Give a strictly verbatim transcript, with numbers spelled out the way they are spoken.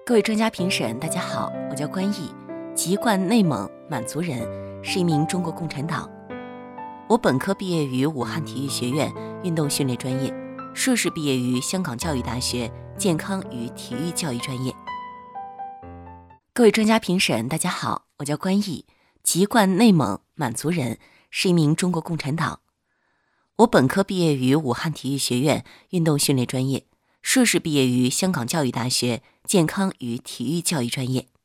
各位专家评审，大家好，我叫关毅，籍贯内蒙，满族人，是一名中国共产党。我本科毕业于武汉体育学院运动训练专业，硕士毕业于香港教育大学健康与体育教育专业。各位专家评审，大家好，我叫关毅，籍贯内蒙，满族人，是一名中国共产党。我本科毕业于武汉体育学院运动训练专业，硕士毕业于香港教育大学健康与体育教育专业。